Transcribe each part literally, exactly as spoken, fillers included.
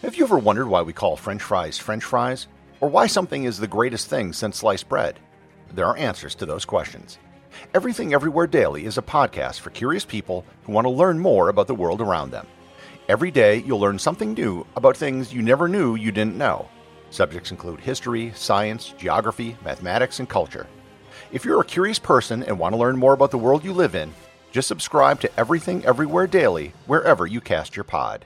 Have you ever wondered why we call French fries French fries? Or why something is the greatest thing since sliced bread? There are answers to those questions. Everything Everywhere Daily is a podcast for curious people who want to learn more about the world around them. Every day, you'll learn something new about things you never knew you didn't know. Subjects include history, science, geography, mathematics, and culture. If you're a curious person and want to learn more about the world you live in, just subscribe to Everything Everywhere Daily wherever you cast your pod.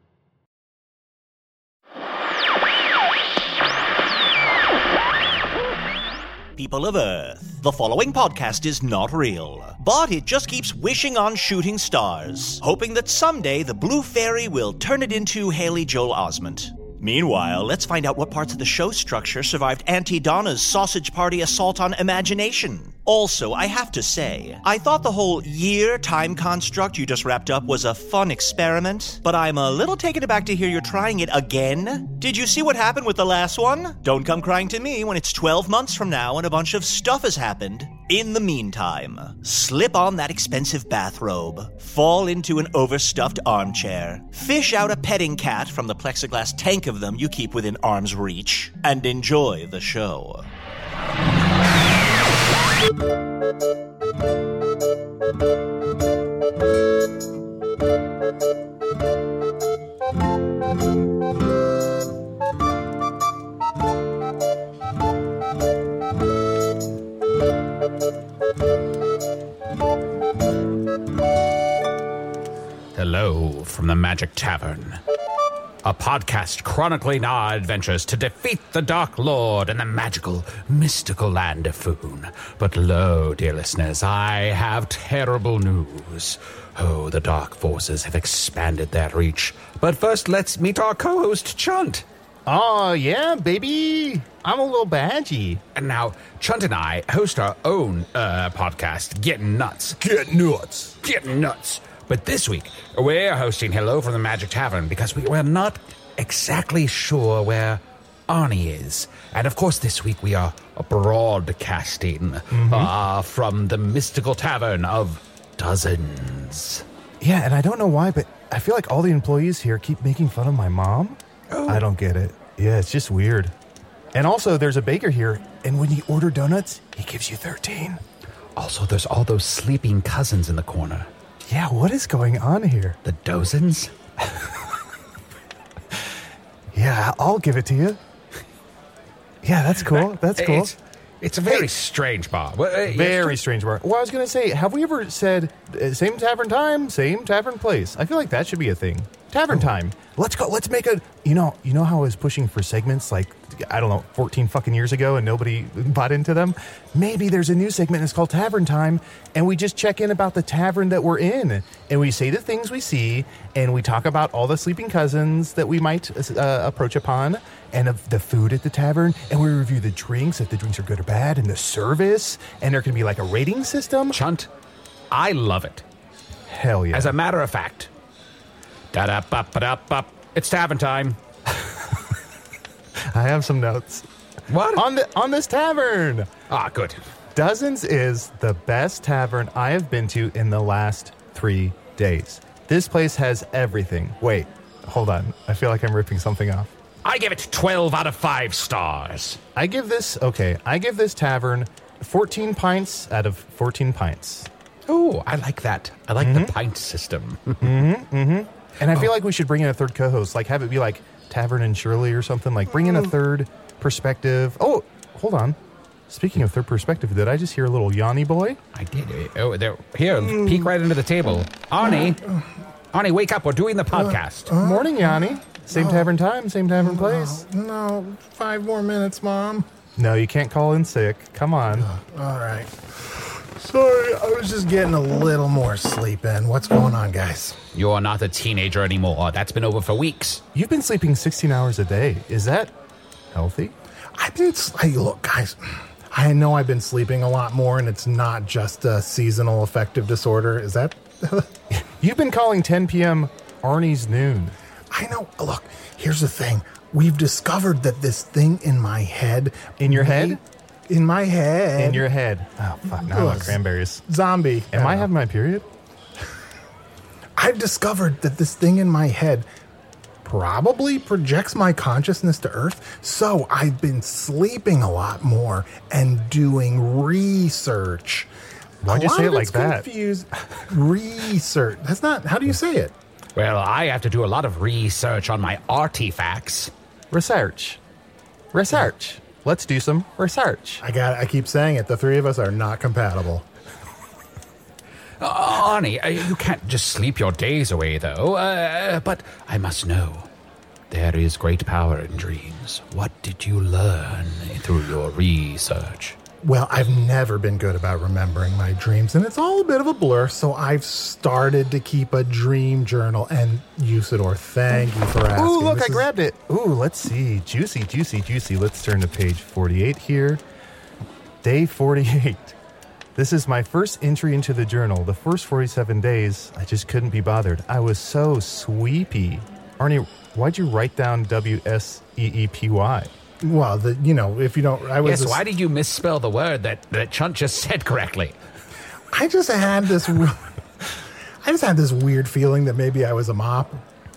People of Earth, the following podcast is not real, but it just keeps wishing on shooting stars, hoping that someday the Blue Fairy will turn it into Haley Joel Osment. Meanwhile, let's find out what parts of the show structure survived Auntie Donna's sausage party assault on imagination. Also, I have to say, I thought the whole year time construct you just wrapped up was a fun experiment, but I'm a little taken aback to hear you're trying it again. Did you see what happened with the last one? Don't come crying to me when it's twelve months from now and a bunch of stuff has happened. In the meantime, slip on that expensive bathrobe, fall into an overstuffed armchair, fish out a petting cat from the plexiglass tank of them you keep within arm's reach, and enjoy the show. Hello from the Magic Tavern, a podcast chronicling our adventures to defeat the Dark Lord in the magical, mystical land of Foon. But lo, dear listeners, I have terrible news. Oh, the dark forces have expanded their reach. But first, let's meet our co-host, Chunt. Oh, yeah, baby. I'm a little badgy. And now, Chunt and I host our own uh, podcast, Getting Nuts. Get nuts. Getting Nuts. But this week, we're hosting Hello from the Magic Tavern because we were not exactly sure where Arnie is. And of course, this week we are broadcasting mm-hmm. uh, from the mystical tavern of Dozens. Yeah, and I don't know why, but I feel like all the employees here keep making fun of my mom. Oh. I don't get it. Yeah, it's just weird. And also, there's a baker here, and when you order donuts, he gives you thirteen. Also, there's all those sleeping cousins in the corner. Yeah, what is going on here? The Dozens? Yeah, I'll give it to you. Yeah, that's cool. That's cool. It's, it's a very hey. strange bar. Well, uh, very strange bar. Well, I was going to say, have we ever said uh, same tavern time, same tavern place? I feel like that should be a thing. Tavern oh. time. Let's go. Let's make a, you know, you know how I was pushing for segments like, I don't know, fourteen fucking years ago and nobody bought into them? Maybe there's a new segment that's called Tavern Time and we just check in about the tavern that we're in and we say the things we see and we talk about all the sleeping cousins that we might uh, approach upon and of the food at the tavern and we review the drinks, if the drinks are good or bad, and the service, and there can be like a rating system. Chunt, I love it. Hell yeah. As a matter of fact, da-da-ba-ba-da-ba, it's tavern time. I have some notes. What? On the on this tavern. Ah, good. Dozens is the best tavern I have been to in the last three days. This place has everything. Wait, hold on. I feel like I'm ripping something off. I give it twelve out of five stars. I give this, okay, I give this tavern fourteen pints out of fourteen pints. Oh, I like that. I like mm-hmm. the pint system. mm-hmm, mm-hmm. And I feel oh. like we should bring in a third co-host, like have it be like Tavern and Shirley or something, like bring in a third perspective. Oh, hold on. Speaking of third perspective, did I just hear a little Yanni boy? I did. Oh, there. Here, mm. peek right into the table. Arnie, Arnie, wake up. We're doing the podcast. Uh, uh, Morning, Yanni. Same no. tavern time, same tavern place. No, no, five more minutes, Mom. No, you can't call in sick. Come on. Uh, all right. Sorry, I was just getting a little more sleep in. What's going on, guys? You're not a teenager anymore. That's been over for weeks. You've been sleeping sixteen hours a day. Is that healthy? I've been, hey, look, guys, I know I've been sleeping a lot more, and it's not just a seasonal affective disorder. Is that? You've been calling ten p.m. Arnie's noon. I know. Look, here's the thing. We've discovered that this thing in my head... In your head? In my head. In your head. Oh, fuck. Now I want cranberries. Zombie. Am I, I having my period? I've discovered that this thing in my head probably projects my consciousness to Earth. So I've been sleeping a lot more and doing research. Why'd A you lot say it of like it's that? Confused. Research. That's not, how do you say it? Well, I have to do a lot of research on my artifacts. Research. Research. Let's do some research. I got. I keep saying it. The three of us are not compatible. Uh, Arnie, uh, you can't just sleep your days away, though. Uh, but I must know. There is great power in dreams. What did you learn through your research? Well, I've never been good about remembering my dreams, and it's all a bit of a blur, so I've started to keep a dream journal. And Usador, thank you for asking. Ooh, look, This I is- grabbed it. Ooh, let's see. Juicy, juicy, juicy. Let's turn to page forty-eight here. Day forty-eight. This is my first entry into the journal. The first forty-seven days, I just couldn't be bothered. I was so sweepy. Arnie, why'd you write down W S E E P Y? Well, the, you know, if you don't, I was. Yes, just- why did you misspell the word that, that Chunt just said correctly? I just had this. w- I just had this weird feeling that maybe I was a mop.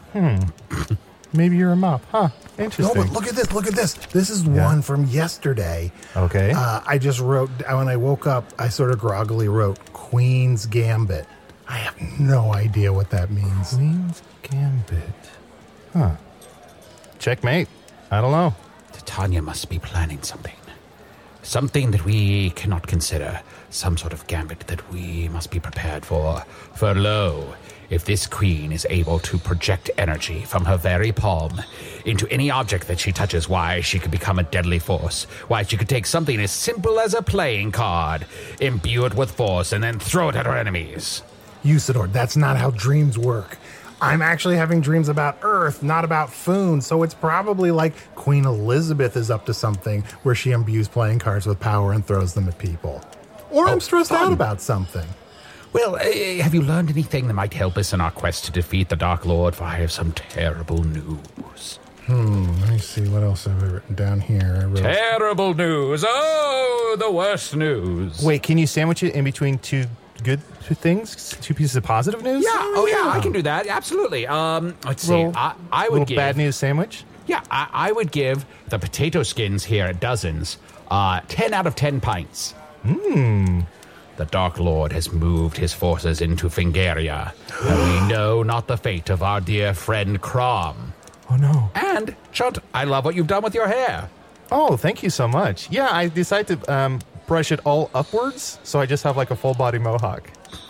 Maybe you're a mop, huh? No, Interesting. but look at this. Look at this. This is one from yesterday. Okay. Uh, I just wrote, when I woke up, I sort of groggily wrote Queen's Gambit. I have no idea what that means. Queen's Gambit. Huh. Checkmate. I don't know. Titania must be planning something. Something that we cannot consider. Some sort of gambit that we must be prepared for. For lo, if this queen is able to project energy from her very palm into any object that she touches, why, she could become a deadly force. Why, she could take something as simple as a playing card, imbue it with force, and then throw it at her enemies. Usador, that's not how dreams work. I'm actually having dreams about Earth, not about Foon, so it's probably like Queen Elizabeth is up to something where she imbues playing cards with power and throws them at people. Or I'm stressed out about something. Well, uh, have you learned anything that might help us in our quest to defeat the Dark Lord? For I have some terrible news. Hmm, let me see, what else have I written down here? I wrote, Terrible news. Oh, the worst news. Wait, can you sandwich it in between two good things? Two pieces of positive news? Yeah, oh yeah, I can do that. Absolutely. Um, let's see. Little, I, I would little give bad news sandwich? Yeah, I, I would give the potato skins here at Dozens uh, ten out of ten pints. Hmm. The Dark Lord has moved his forces into Fingaria, and we know not the fate of our dear friend Crom. Oh, no. And, Chunt, I love what you've done with your hair. Oh, thank you so much. Yeah, I decided to um, brush it all upwards, so I just have like a full body mohawk.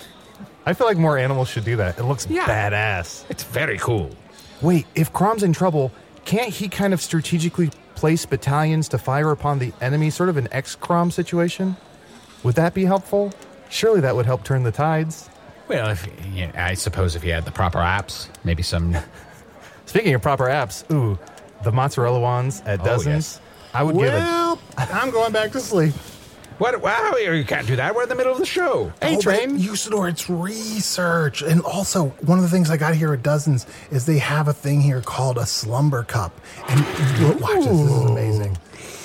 I feel like more animals should do that. It looks Yeah. badass. It's very cool. Wait, if Crom's in trouble, can't he kind of strategically place battalions to fire upon the enemy, sort of an X-Crom situation? Would that be helpful? Surely that would help turn the tides. Well, if, yeah, I suppose if you had the proper apps, maybe some... Speaking of proper apps, ooh, the mozzarella ones at Oh, Dozens. yes. I would give it. well, I'm going back to sleep. What? Wow, you can't do that. We're in the middle of the show. Hey, Oh, Train. but Usador, it's research. And also, one of the things I got here at Dozens is they have a thing here called a slumber cup. And look, watch this, this is amazing.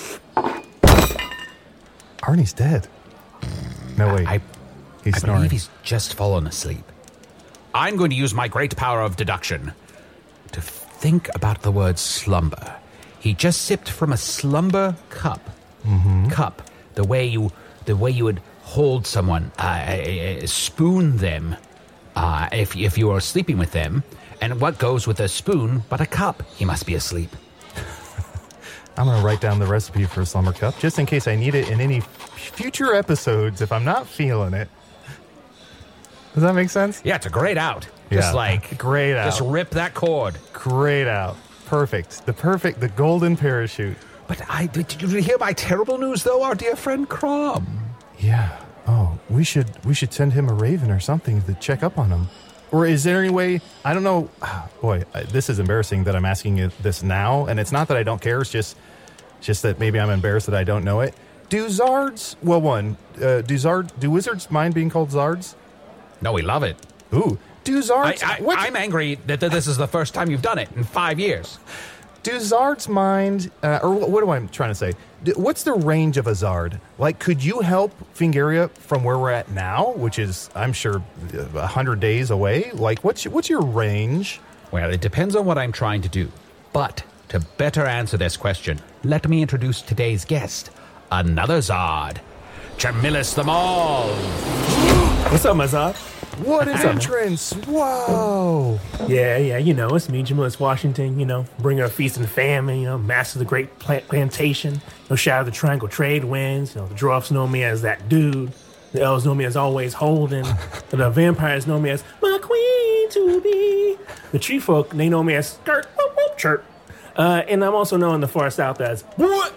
Arnie's dead. No, wait. I, he's I snoring. believe he's just fallen asleep. I'm going to use my great power of deduction to think about the word slumber. He just sipped from a slumber cup. Mm-hmm. Cup. The way you, the way you would hold someone, uh, uh, spoon them, uh, if if you are sleeping with them. And what goes with a spoon but a cup? He must be asleep. I'm going to write down the recipe for a slumber cup just in case I need it in any f- future episodes if I'm not feeling it. Does that make sense? Yeah, it's a great out. Just Yeah, like great out. Just rip that cord. Great out. Perfect. The perfect, the golden parachute. But I did you hear my terrible news though, our dear friend Crom? Yeah. Oh, we should we should send him a raven or something to check up on him. Or is there any way? I don't know. Ah, boy, I- this is embarrassing that I'm asking you this now, and it's not that I don't care. It's just, just that maybe I'm embarrassed that I don't know it. Do Zards? Well, one. Uh, do Zard? Do wizards mind being called Zards? No, we love it. Ooh. Do I, Zards? I, what? I'm angry that th- this is the first time you've done it in five years. Do Zards mind, uh, or what am I trying to say? Do, what's the range of a Zard? Like, could you help Fingaria from where we're at now, which is, I'm sure, a hundred days away? Like, what's what's your range? Well, it depends on what I'm trying to do. But to better answer this question, let me introduce today's guest, another Zard, Jamillus the Maul. What's up, my Zard? What an entrance! Whoa! Yeah, yeah, you know, it's me, Jamillus Washington, you know, bringer of feast and famine, you know, master of the great plant plantation, you know, shadow of the triangle trade winds, you know, the dwarfs know me as that dude, the elves know me as always Holden, and the vampires know me as my queen to be, the tree folk, they know me as skirt, whoop, whoop, chirp, uh, and I'm also known in the far south as what?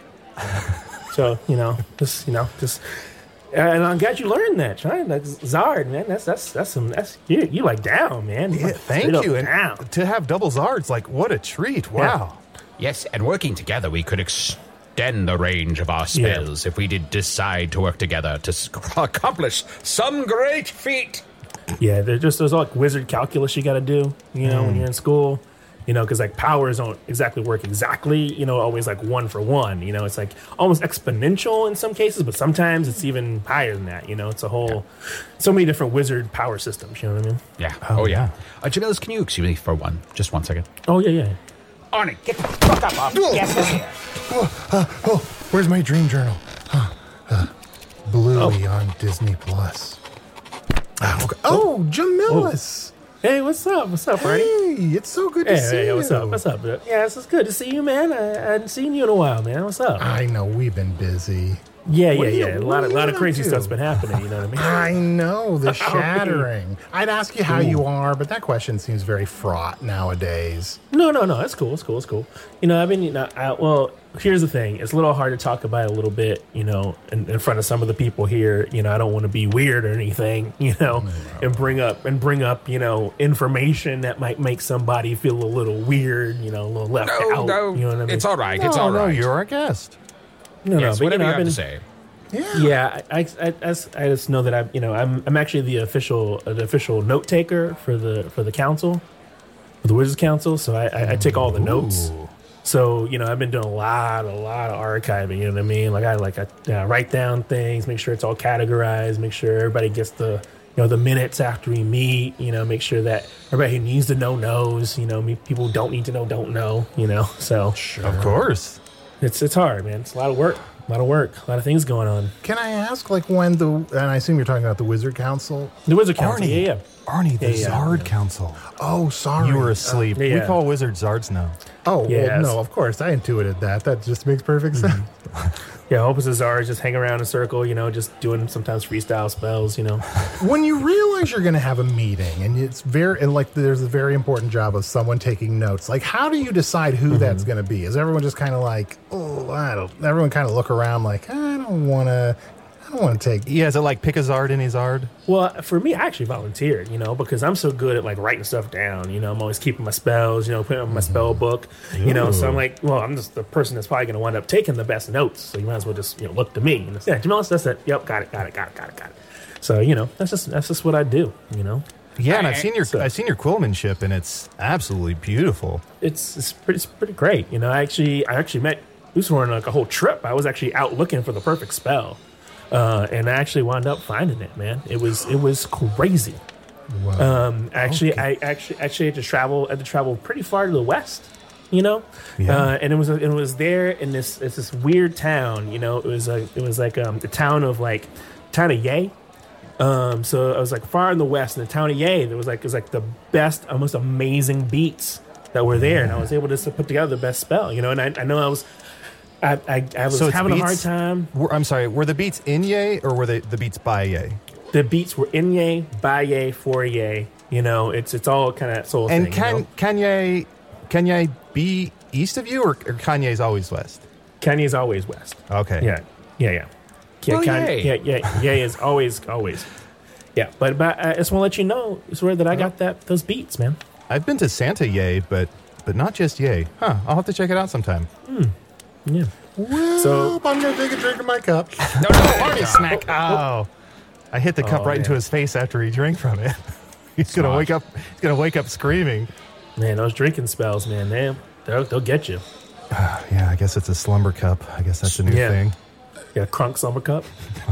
So, you know, just, you know, just... And I'm glad you learned that, Sean. Like Zard, man. That's that's that's some. That's you. You like down, man. Yeah, Like, thank straight up you. And down. to have double Zards, like, what a treat. Wow. Yes, and working together, we could extend the range of our spells if we did decide to work together to s- accomplish some great feat. Yeah, there's just there's like wizard calculus you got to do. You know, when you're in school. You know, because like powers don't exactly work exactly. You know, always like one for one. You know, it's like almost exponential in some cases, but sometimes it's even higher than that. You know, it's a whole so many different wizard power systems. You know what I mean? Yeah. Oh, yeah. Uh, Jamillus, can you excuse me for one? Just one second. Oh yeah, yeah. Arnie, get the fuck up off the gas here. Oh, uh, oh, where's my dream journal? Uh, uh, Bluey on Disney Plus. Ah, okay. Oh, Jamillus. Hey, what's up? What's up, Arnie? Hey, it's so good to Hey, see hey, you. what's up? What's up? Yeah, it's just good to see you, man. I, I hadn't seen you in a while, man. What's up? I know we've been busy. Yeah, yeah, What are you- yeah. A what lot are of you lot of up crazy to? stuff's been happening. You know what I mean? I know, the shattering. I'd ask you how you are, but that question seems very fraught nowadays. No, no, no. It's cool. It's cool. It's cool. You know, I've been, you know, I, well, here's the thing. It's a little hard to talk about it a little bit, you know, in, in front of some of the people here. You know, I don't want to be weird or anything, you know, and bring up, and bring up, you know, information that might make somebody feel a little weird, you know, a little left No, out. no, You know what I mean? it's all right. No, it's all no, right. you're our guest. no, yes, no, but, you whatever know, you I've have been, to say. Yeah, I, I, I, I just- I just know that I'm, you know, I'm, I'm actually the official, uh, the official note taker for the, for the council, for the Wizards Council. So I, I, I take all the notes. So you know, I've been doing a lot, a lot of archiving. You know what I mean? Like I, like I uh, write down things, make sure it's all categorized, make sure everybody gets the, you know, the minutes after we meet. You know, make sure that everybody who needs to know knows. You know, me, people who don't need to know don't know. You know, so Of course. it's it's hard, man. It's a lot of work. A lot of work, a lot of things going on. Can I ask, like, when the, and I assume you're talking about the Wizard Council? The Wizard Council, Arnie. yeah, yeah. Arnie, the Yeah, yeah, Zard yeah. Council. Oh, sorry. You were asleep. yeah. We call wizards Zards now. Oh, Yes. well, no, of course. I intuited that. That just makes perfect sense. Yeah, Opus and Zara just hang around in a circle, you know, just doing sometimes freestyle spells, you know. When you realize you're going to have a meeting and it's very, and like there's a very important job of someone taking notes, like how do you decide who that's going to be? Is everyone just kind of like, oh, I don't, everyone kind of look around like, I don't want to, I don't want to take. Yeah, is it like pick a Zard, any Zard? Well, for me, I actually volunteered, you know, because I'm so good at like writing stuff down. You know, I'm always keeping my spells, you know, putting up my spell book, you know. So I'm like, well, I'm just the person that's probably going to wind up taking the best notes. So you might as well just, you know, look to me. And it's, yeah, Jamillus, that's it. Yep, got it, got it, got it, got it, got it. So you know, that's just that's just what I do. You know, Yeah, and I've seen your So- I've seen your quillmanship, and it's absolutely beautiful. it's it's pretty it's pretty great. You know, I actually I actually met Usor on like a whole trip. I was actually out looking for the perfect spell. Uh, and I actually wound up finding it, man. It was it was crazy. Um, actually, I actually actually had to travel had to travel pretty far to the west, you know. Yeah. Uh, and it was it was there in this it's this weird town, you know. It was like it was like um, the town of like town of Yay. Um, so I was like far in the west in the town of Yay. There was like it was like the best, most amazing beats that were there, and I was able to put together the best spell, you know. And I, I know I was. I, I, I was So it's having a hard beats- time. Were, I'm sorry, were the beats in Yay or were they the beats by Yay? The beats were in Yay, by Yay, for Yay. You know, it's it's all kind of soul And thing. can you know? can Yay can Yay be east of you, or, or Kanye's always west? Kanye's always west. Okay. Yeah, yeah, yeah. Yeah, Well, Kan- yay. yeah, yeah, Yay is always, always. Yeah, but but I just want to let you know, swear that I got that those beats, man. I've been to Santa Yay, but but not just Yay. Huh? I'll have to check it out sometime. Yeah. Well, So- I'm going to take a drink of my cup. No, no, party snack. Oh, I hit the cup Oh, right into yeah. his face after he drank from it. He's gonna Smart. wake up. He's gonna wake up screaming. Man, those drinking spells, man, they they'll, they'll get you. Yeah, I guess it's a slumber cup. I guess that's a new Yeah. thing. Yeah, crunk summer cup.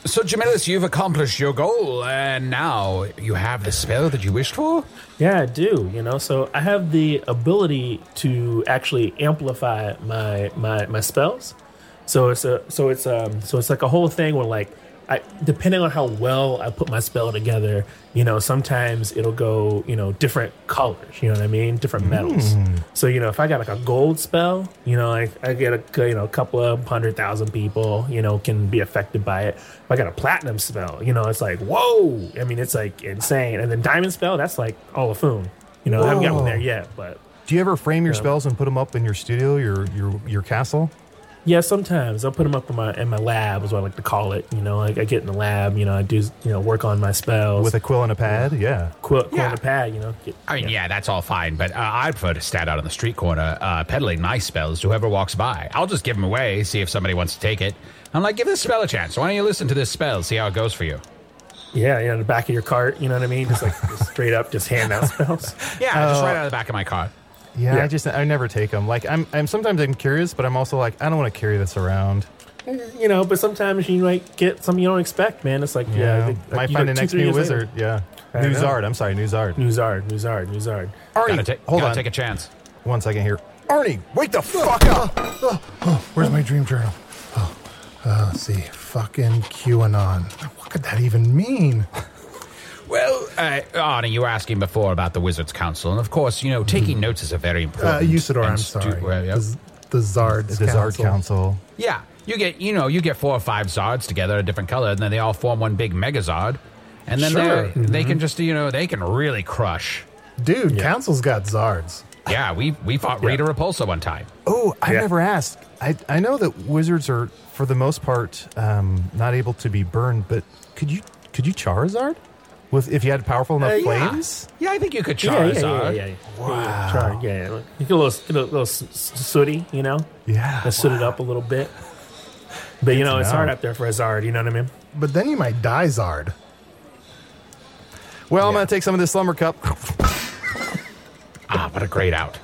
So, Jamilus, you've accomplished your goal, and now you have the spell that you wished for? Yeah, I do. You know, so I have the ability to actually amplify my my, my spells. So it's a so it's um so it's like a whole thing where like I depending on how well I put my spell together, you know, sometimes it'll go, you know, different colors, you know what I mean? Different metals. Mm. So, you know, if I got like a gold spell, you know, I, I get a, you know, a couple of hundred thousand people, you know, can be affected by it. If I got a platinum spell, you know, it's like, whoa. I mean, it's like insane. And then diamond spell, that's like all a foon. You know, whoa. I haven't got one there yet, but. Do you ever frame your you know, spells and put them up in your studio, your your your castle? Yeah, sometimes I'll put them up in my in my lab, is what I like to call it. You know, like I get in the lab, you know, I do, you know, work on my spells with a quill and a pad. Yeah, quill, quill yeah. and a pad. You know, get, I mean, yeah. yeah, that's all fine, but uh, I prefer to stand out on the street corner, uh, peddling my spells to whoever walks by. I'll just give them away, see if somebody wants to take it. I'm like, give this spell a chance. Why don't you listen to this spell, see how it goes for you? Yeah, you know, the back of your cart. You know what I mean? Just like just straight up, just hand out spells. Yeah, uh, just right out of the back of my cart. Yeah, yeah, I just I never take them. Like I'm, I'm sometimes I'm curious, but I'm also like I don't want to carry this around. You know, but sometimes you might get something you don't expect, man. It's like yeah, yeah like, might you find know, the two, next three new years wizard. later. Yeah, I new know. Zard. I'm sorry, new Zard. New Zard, new Zard, new Zard. Arnie, gotta ta- hold gotta on. take a chance. One second here. Arnie, wake the fuck up. Oh, oh, where's my dream journal? Oh, uh, let's see. Fucking QAnon. What could that even mean? Well, uh, Arnie, you were asking before about the Wizards' Council, and of course, you know, taking notes is a very Uh, important. Usador, I'm and stu- sorry. well, yep. The, the Zard's The Zard Council. Council. Yeah, you get, you know, you get four or five Zards together, a different color, and then they all form one big Megazard, and then Sure. they're they can just, you know, they can really crush. Dude, Council's got Zards. Yeah, we we fought Rita Repulsa one time. Oh, I Yeah. never asked. I I know that wizards are, for the most part, um, not able to be burned. But could you could you Charizard with if you had powerful enough Uh, yeah. flames? Yeah, I think you could Yeah, Charizard. yeah, yeah, yeah, yeah. Wow. Char, yeah, yeah. You get a little, get a little s- s- sooty, you know? Yeah, Let's soot it up a little bit. But, you know, to it's know. hard up there for a Zard, you know what I mean? But then you might die Zard. Well, I'm gonna take some of this slumber cup. Ah, what a great out.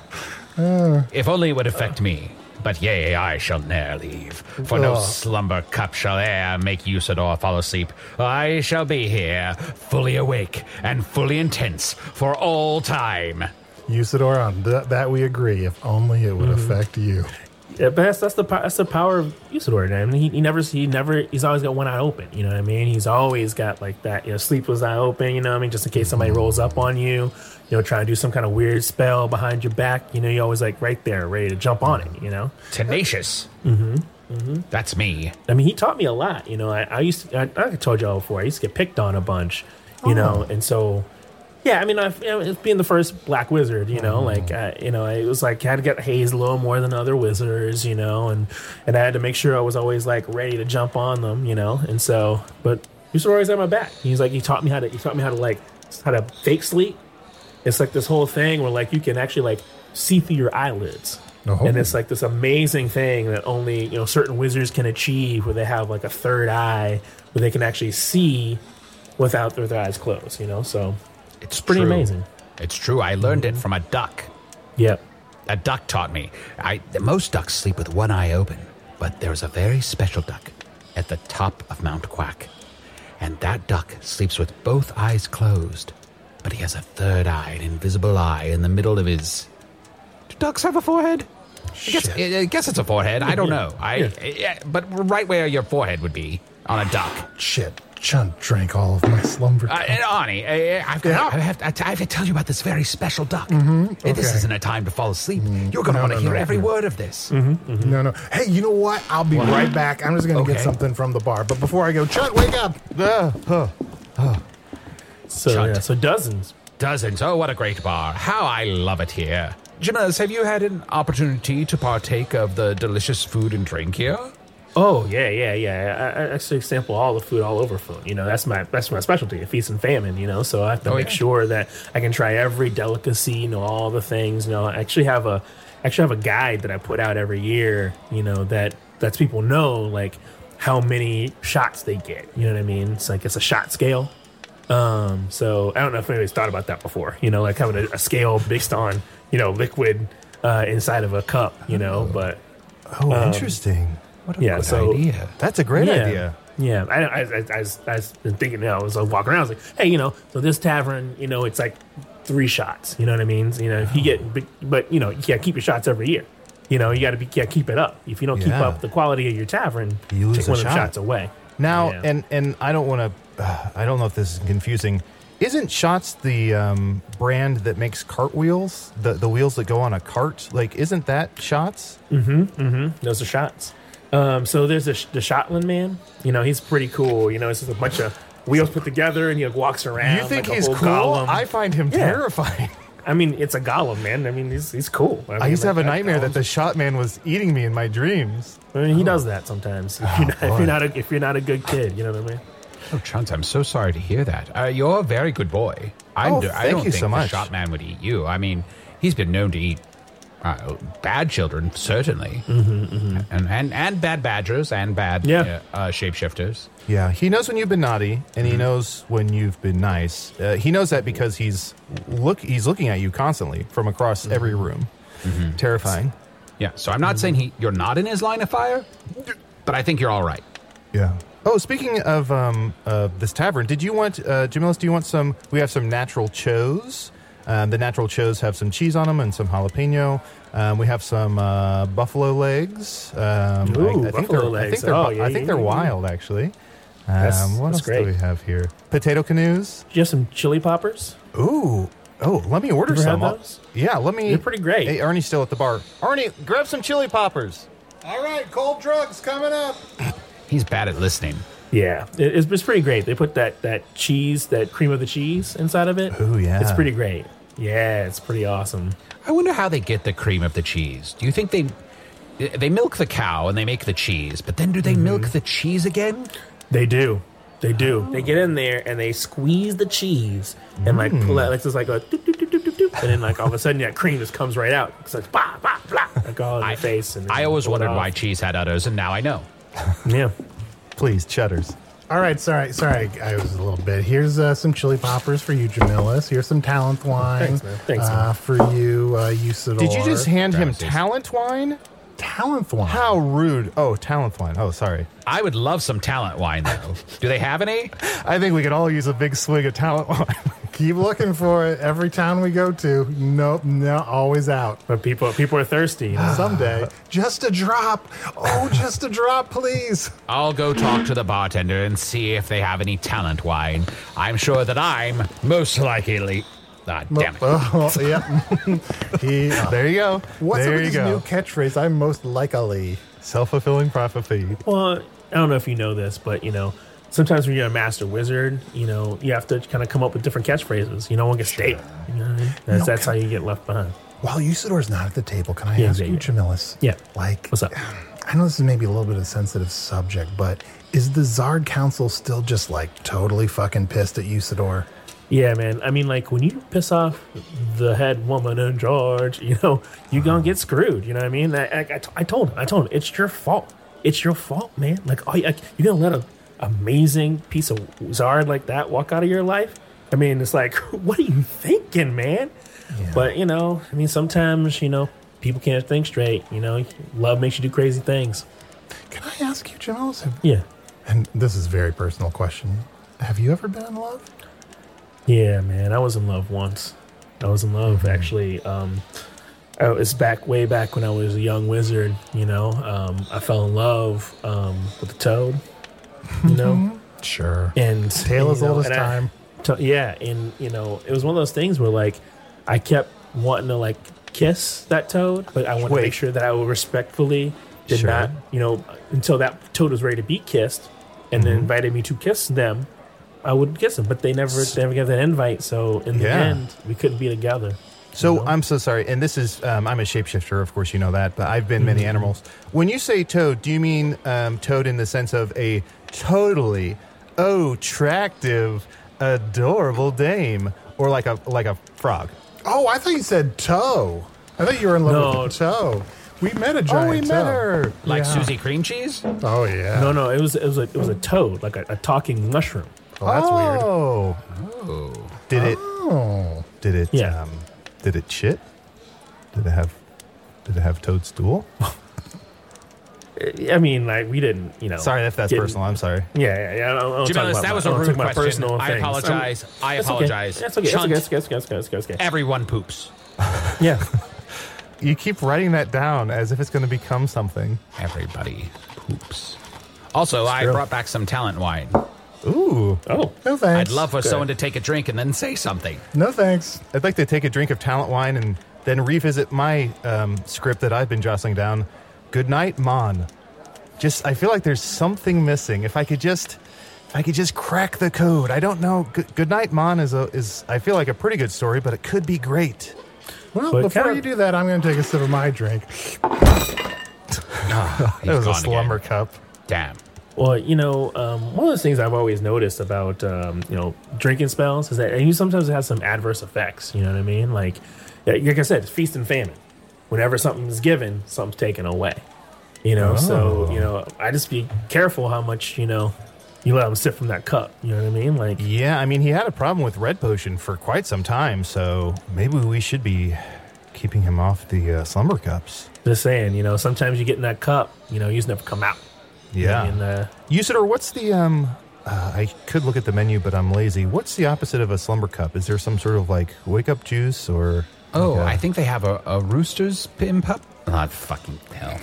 Uh. If only it would affect me. But yea, I shall ne'er leave, for no Ugh. slumber cup shall e'er make Usador fall asleep. I shall be here, fully awake and fully intense for all time. Usador, on th- that we agree. If only it would affect you. Yeah, but that's, that's the po- that's the power of Usador. I mean, he, he never he never he's always got one eye open. You know what I mean? He's always got like that. You know, sleepless eye open. You know what I mean? Just in case somebody rolls up on you. You know, trying to do some kind of weird spell behind your back. You know, you're always like right there, ready to jump on it. You know. Tenacious. Mm-hmm. Mm-hmm. That's me. I mean, he taught me a lot. You know, I, I used to, I, I told y'all before, I used to get picked on a bunch, you know, and so, yeah, I mean, I've, you know, it's being the first black wizard, you know, like, I, you know, it was like, I had to get hazed a little more than other wizards, you know, and, and I had to make sure I was always like ready to jump on them, you know, and so, but he was always at my back. He's like, he taught me how to, he taught me how to like, how to fake sleep. It's like this whole thing where like you can actually like see through your eyelids. Oh. And it's like this amazing thing that only, you know, certain wizards can achieve, where they have like a third eye where they can actually see without their, their eyes closed, you know? So It's pretty true. amazing. It's true. I learned it from a duck. Yep. A duck taught me. I most ducks sleep with one eye open, but there's a very special duck at the top of Mount Quack. And that duck sleeps with both eyes closed, but he has a third eye, an invisible eye in the middle of his... Do ducks have a forehead? I guess, I I guess it's a forehead. I don't know. I yeah, but right where your forehead would be on a duck. Shit. Chunt drank all of my slumber. Uh, and Arnie, I, I've got, I, have to, I have to tell you about this very special duck. Mm-hmm. This Okay. isn't a time to fall asleep. You're going to No, want to no, hear no, every no. word of this. No, no. Hey, you know what? I'll be right back. I'm just going to Okay. get something from the bar. But before I go, Chunt, wake up. Uh, huh. So, Chunt. yeah, so dozens. Dozens. Oh, what a great bar. How I love it here. Jimenez, have you had an opportunity to partake of the delicious food and drink here? Oh yeah, yeah, yeah. I, I actually sample all the food all over food. You know, that's my that's my specialty, feast and famine. You know, so I have to Oh, make yeah. sure that I can try every delicacy. You know, all the things. You know, I actually have a actually have a guide that I put out every year. You know, that lets people know like how many shots they get. You know what I mean? It's like it's a shot scale. Um, so I don't know if anybody's thought about that before. You know, like having a, a scale based on you know liquid uh, inside of a cup. You know, but Oh, Um, interesting. What a yeah, good so- idea. That's a great Yeah. idea. Yeah, I, I, I, I, was, I was been thinking, you know, as I was walking around, I was like, hey, you know, so this tavern, you know, it's like three shots. You know what I mean? You know, if you get, but, but you know, you can't keep your shots every year. You know, you got to be, yeah, keep it up. If you don't keep Yeah. up the quality of your tavern, You lose take a one of the shot. shots away. Now, Yeah. and and I don't want to. Uh, I don't know if this is confusing. Isn't Shots the um, brand that makes cartwheels? The the wheels that go on a cart? Like, isn't that Shots? Those are shots. Um, so there's the, the Shotland man. You know, he's pretty cool. You know, it's just a bunch of wheels put together, and he like, walks around. You think like a he's whole cool? Golem. I find him Yeah. terrifying. I mean, it's a golem, man. I mean, he's he's cool. I, mean, I used to have a like, nightmare that golems- the Shot Man was eating me in my dreams. I mean, he does that sometimes. If, you're not, if boy. you're not a if you're not a good kid, you know what I mean. Oh, Chunt, I'm so sorry to hear that. Uh, you're a very good boy. I, Oh, do, I thank don't you think so the much. shot man would eat you. I mean, he's been known to eat uh, bad children, certainly, mm-hmm, And, and and bad badgers and bad Yeah. uh, uh, shapeshifters. Yeah, he knows when you've been naughty, and he knows when you've been nice. Uh, he knows that because he's look he's looking at you constantly from across every room. Terrifying. Yeah, so I'm not saying he you're not in his line of fire, but I think you're all right. Yeah. Oh, speaking of um, uh, this tavern, did you want, uh, Jamilis, do you want some, we have some natural chos. Um, the natural chos have some cheese on them and some jalapeno. Um, we have some uh, buffalo legs. Um, Ooh, I, I think buffalo they're, I legs. think they're, Oh, bu- yeah, I think yeah, they're yeah. wild, actually. Um, That's- what that's else great. do we have here? Potato canoes. Do you have some chili poppers? Ooh. Oh, let me order You ever had some. I'll- those? Yeah, let me. They're pretty great. Hey, Arnie's still at the bar. Arnie, grab some chili poppers. All right, cold drugs coming up. He's bad at listening. Yeah, it, it's, it's pretty great. They put that that cheese, that cream of the cheese inside of it. Ooh, yeah. It's pretty great. Yeah, it's pretty awesome. I wonder how they get the cream of the cheese. Do you think they they milk the cow and they make the cheese, but then do they milk the cheese again? They do. They do. They get in there and they squeeze the cheese and like pull out like just like a doop, doop, doop, doop, doop, doop, and then like all of a sudden that cream just comes right out. It's like bah, bah, blah, like all in I, your face. And I always pull it wondered off. why cheese had udders, and now I know. Yeah. Please, cheddars. All right, sorry, sorry, I was a little bit. Here's uh, some chili poppers for you, Jamilis. Here's some talent wine. Thanks, man. Thanks, man. uh, for you, uh, Usador. Did you just hand him Premises. talent wine? talent wine? How rude. Oh, talent wine. Oh, sorry. I would love some talent wine, though. Do they have any? I think we could all use a big swig of talent wine. Keep looking for it. Every town we go to, nope, no, always out. But people people are thirsty. You know? Someday, just a drop. Oh, just a drop, please. I'll go talk to the bartender and see if they have any talent wine. I'm sure that I'm most likely. Ah, damn it. Oh, yeah. he, uh, There you go. what's there up with you this go. new catchphrase? I'm most likely. Self-fulfilling prophecy. Well, I don't know if you know this, but you know, sometimes when you're a master wizard, you know, you have to kind of come up with different catchphrases. You know, one gets stale. You know what I mean? That's, No, that's can- how you get left behind. While Usador's not at the table, can I Yeah, ask yeah, you, yeah. Jamilis? Yeah. Like, What's up? I know this is maybe a little bit of a sensitive subject, but is the Zard Council still just like totally fucking pissed at Usador? Yeah, man. I mean, like when you piss off the head woman in charge, you know, you're gonna get screwed. You know what I mean? I, I, I t- I told him, I told him, it's your fault. It's your fault, man. Like, oh, like you're gonna let an amazing piece of Zard like that walk out of your life? I mean, it's like, what are you thinking, man? But you know, I mean, sometimes you know people can't think straight. You know, love makes you do crazy things. Can I ask you, Jamilis? have- Yeah, And this is a very personal question. Have you ever been in love? yeah, man. I was in love once. I was in love actually. Um, I was back way back when I was a young wizard. You know, um, I fell in love um, with the toad. You know, Sure. and Tale as you know, old as and I- time. to- yeah, and you know, it was one of those things where like I kept wanting to like kiss that toad, but I wanted Wait. to make sure that I would respectfully did Sure. not, you know, until that toad was ready to be kissed, and Mm-hmm. then invited me to kiss them. I would kiss them, but they never, they never gave that invite. So in the Yeah. end, we couldn't be together. So I'm so sorry, and this is um, I'm a shapeshifter, of course you know that, but I've been many animals. When you say toad, do you mean um, toad in the sense of a totally attractive, adorable dame, or like a like a frog? Oh, I thought you said toe. I thought you were in love No. with the toe. We met a giant Oh, we toe. met her. Like Yeah. Susie Cream Cheese? Oh, yeah. No, no, it was it was a it was a toad, like a, a talking mushroom. Oh, that's weird. Oh, Oh. did it? Oh. Did it? Yeah. Um, did it shit? Did it have? Did it have toadstool? I mean, like, we didn't, you know. Sorry if that's get, personal. I'm sorry. Yeah, yeah, yeah. I don't, I don't Jamilus, talk that about was my, a I don't rude talk about question. personal I things. apologize. Um, I that's apologize. Okay. That's okay. Chunt, That's okay. That's okay. That's okay. That's okay. That's okay. Everyone poops. Yeah. You keep writing that down as if it's going to become something. Everybody poops. Also, I true. brought back some talent wine. Ooh. Oh. No thanks. I'd love for someone to take a drink and then say something. No thanks. I'd like to take a drink of talent wine and then revisit my um, script that I've been jostling down. Good night, Mon. Just, I feel like there's something missing. If I could just, if I could just crack the code. I don't know. Good, Good night, Mon is a, is I feel like a pretty good story, but it could be great. Well, But before kinda- you do that, I'm going to take a sip of my drink. Ah, he's That was a gone slumber again. cup. Damn. Well, you know, um, one of those things I've always noticed about, um, you know, drinking spells is that and you sometimes have some adverse effects. You know what I mean? Like, like I said, it's feast and famine. Whenever something's given, something's taken away. You know, so, you know, I just be careful how much, you know, you let them sip from that cup. You know what I mean? Like, Yeah, I mean, he had a problem with red potion for quite some time, so maybe we should be keeping him off the uh, slumber cups. just saying, you know, sometimes you get in that cup, you know, you just never come out. Yeah. And, uh, Usador, what's the, um, uh, I could look at the menu, but I'm lazy. What's the opposite of a slumber cup? Is there some sort of, like, wake-up juice or... Oh, like a- I think they have a, a rooster's pin pup. Oh, fucking hell.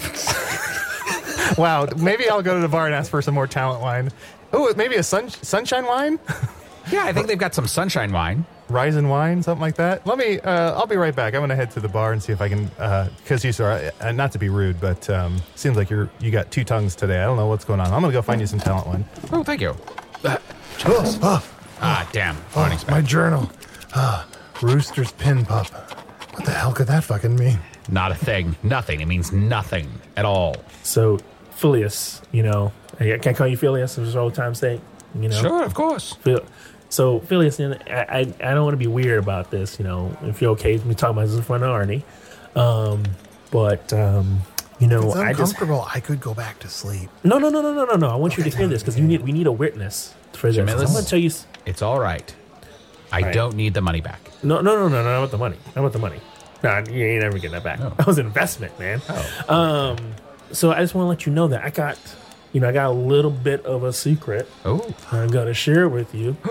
Wow, maybe I'll go to the bar and ask for some more talent wine. Oh, maybe a sun, sunshine wine? Yeah, I think they've got some sunshine wine. Rising wine, something like that. Let me, uh, I'll be right back. I'm going to head to the bar and see if I can, because you saw, uh, not to be rude, but um, seems like you're, you got two tongues today. I don't know what's going on. I'm going to go find you some talent wine. Oh, thank you. Oh, oh, Ah, damn. oh, Morning's my back. journal. Ah, Rooster's pin pup. What the hell could that fucking mean? Not a thing. Nothing. It means nothing at all. so, Phileas, you know, I can't call you Phileas for old time's sake. You know? Sure, of course. Phil- So, Phileas, I, I, I don't want to be weird about this, you know, if you're okay with me talking about this in front of Arnie. Um, but, um, you know, It's I just. uncomfortable. I could go back to sleep. No, no, no, no, no, no, no. I want you to hear this because you need, we need a witness for this. Jamilus? I'm going to tell you. s- It's all right. I right. don't need the money back. No, no, no, no, no, not with the money. Not with the money. No, you ain't never getting that back. No. That was an investment, man. Oh. Um, so I just want to let you know that I got, you know, I got a little bit of a secret. Oh. I'm gonna share it with you.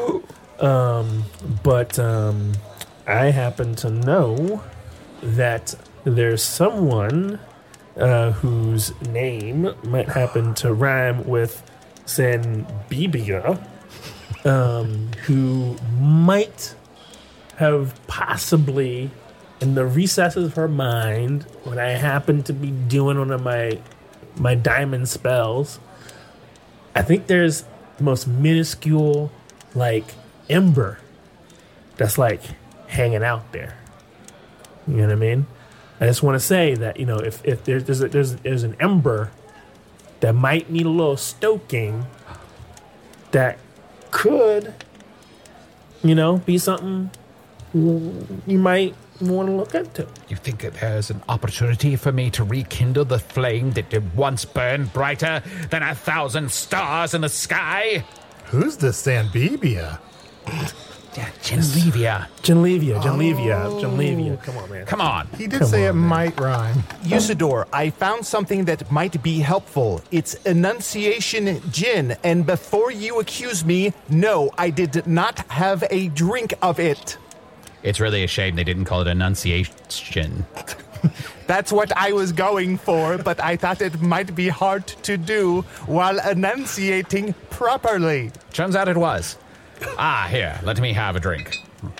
um, but um, I happen to know that there's someone uh, whose name might happen to rhyme with Sanbibia, um, who might have possibly, in the recesses of her mind, when I happen to be doing one of my my diamond spells, I think there's the most minuscule, like, ember that's, like, hanging out there. You know what I mean? I just want to say that, you know, if, if there's there's, a, there's there's an ember that might need a little stoking, that could, you know, be something you might want to look into. You think that there's an opportunity for me to rekindle the flame that did once burn brighter than a thousand stars in the sky? Who's this Sanbibia? Yeah, Genlevia. Genlevia, Genlevia, Genlevia. Come on, man. Come on. He did say it might rhyme. Usador, I found something that might be helpful. It's Enunciation Gin, and before you accuse me, no, I did not have a drink of it. It's really a shame they didn't call it Enunciation. That's what I was going for, but I thought it might be hard to do while enunciating properly. Turns out it was. Ah, here, let me have a drink.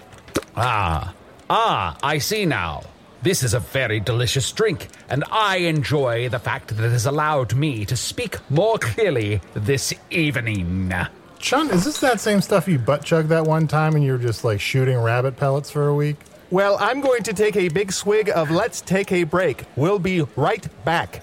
Ah, ah, I see now. This is a very delicious drink, and I enjoy the fact that it has allowed me to speak more clearly this evening. Chun, is this that same stuff you butt chugged that one time and you were just like shooting rabbit pellets for a week? Well, I'm going to take a big swig of Let's Take a Break. We'll be right back.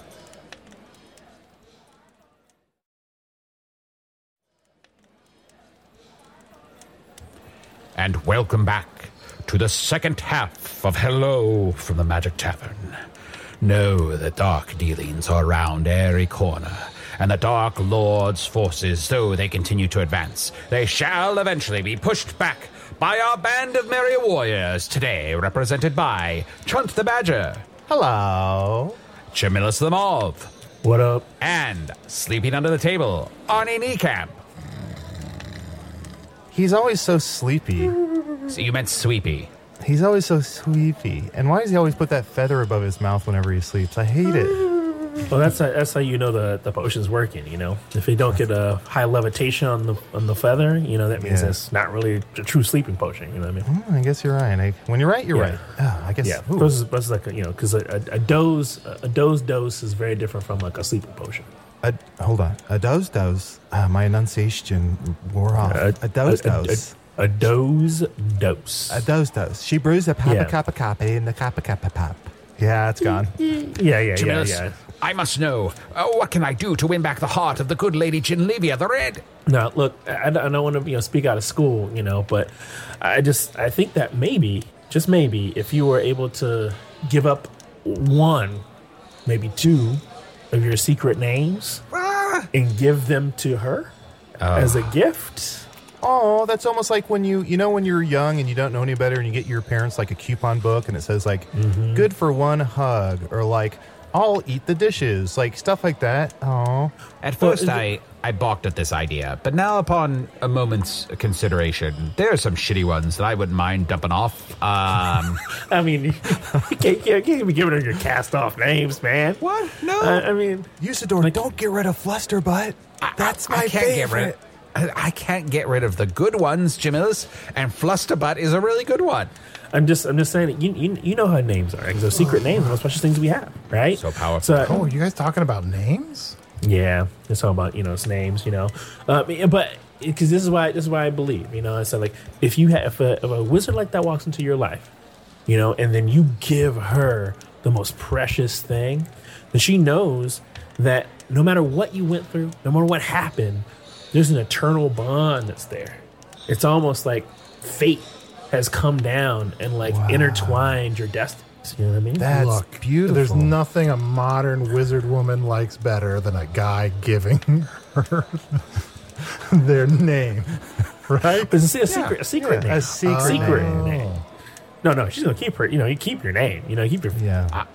And welcome back to the second half of Hello from the Magic Tavern. Know that dark dealings are around every corner, and the Dark Lord's forces, though they continue to advance, they shall eventually be pushed back by our band of merry warriors, today represented by Chunt the Badger, Hello. Jamilus the Mauve, What up? And sleeping under the table, Arnie Kneecap. He's always so sleepy. So you meant Sweepy. He's always so sleepy. And why does he always put that feather above his mouth whenever he sleeps? I hate it. Well, that's how, that's how you know the, the potion's working, you know? If they don't get a high levitation on the on the feather, you know, that means Yeah. it's not really a true sleeping potion, you know what I mean? Hmm, I guess you're right. I, when you're right, you're Yeah. right. Oh, I guess. Yeah, ooh. this is, this is like, a, you know, because a, a, a dose a dose dose is very different from like a sleeping potion. A, hold on. A dose dose. Uh, my enunciation wore off. A, a dose a, a- dose. A, a dose dose. A dose dose. She brews a papa Yeah. kappa kappa in the kappa kappa pop. Yeah, it's gone. yeah, yeah, yeah, Jamilus, yeah. I must know, uh, what can I do to win back the heart of the good Lady Genlevia the Red? Now, look, I, I don't want to you know speak out of school, you know, but I just I think that maybe, just maybe, if you were able to give up one, maybe two of your secret names and give them to her as a gift. Oh, that's almost like when you, you know, when you're young and you don't know any better and you get your parents like a coupon book and it says like, good for one hug or like, I'll eat the dishes, like stuff like that. Oh, At first, I, I balked at this idea, but now upon a moment's consideration, there are some shitty ones that I wouldn't mind dumping off. Um, I mean, you can't, you can't be giving her your cast off names, man. what? No. I, I mean, Usador, don't get rid of Flusterbutt. That's my I can't favorite. get rid. I I can't get rid of the good ones, Jamilus, and Flusterbutt is a really good one. I'm just, I'm just saying that you, you, you know how names are. Because those secret names are the most precious things we have, right? So powerful. So, Oh, you guys talking about names? yeah, it's all about you know it's names, you know. Uh, but because this is why this is why I believe, you know. I said like if you have if a, if a wizard like that walks into your life, you know, and then you give her the most precious thing, then she knows that no matter what you went through, no matter what happened, there's an eternal bond that's there. It's almost like fate has come down and like intertwined your destinies. You know what I mean? That's Look, beautiful. There's nothing a modern wizard woman likes better than a guy giving her their name, right? But it's a secret, a secret yeah, name. a secret secret name. name. No, no, she's gonna keep her. You know, you keep your name. You know, you keep your. Yeah.